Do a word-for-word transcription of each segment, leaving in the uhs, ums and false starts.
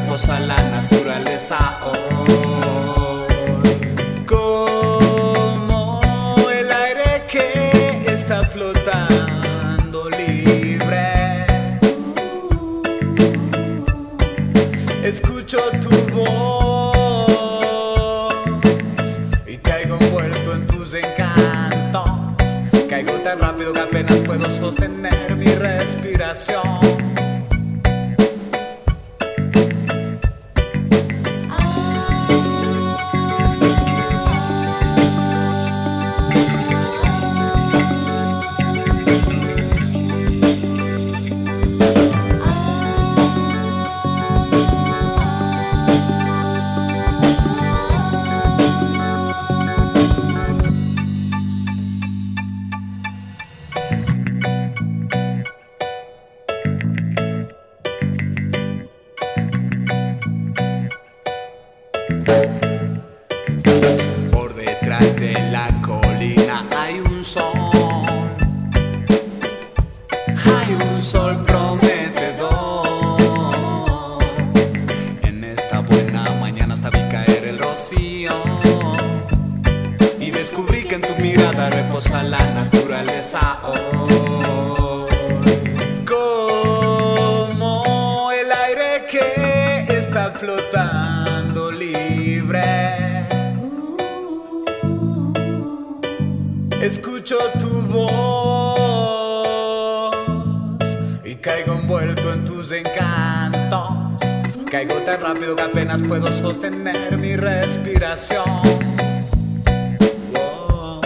reposa la naturaleza hoy. Como el aire que está flotando libre, escucho tu voz y caigo envuelto en tus encantos. Caigo tan rápido que apenas puedo sostener mi respiración. Por detrás de la colina hay un sol, hay un sol prometedor. En esta buena mañana hasta vi caer el rocío y descubrí que en tu mirada reposa la naturaleza hoy. Como el aire que está flotando libre, escucho tu voz y caigo envuelto en tus encantos. Caigo tan rápido que apenas puedo sostener mi respiración. Oh.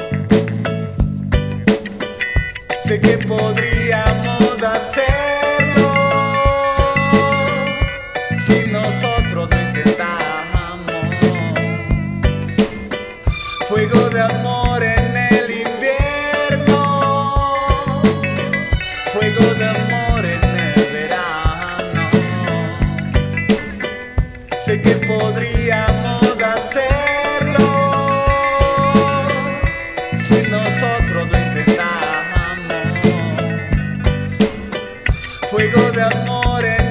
Sé que podríamos hacerlo si nosotros lo intentamos. Fuego de amor en el invierno, fuego de amor en el verano. Sé que podríamos hacerlo si nosotros lo intentamos. Fuego de amor en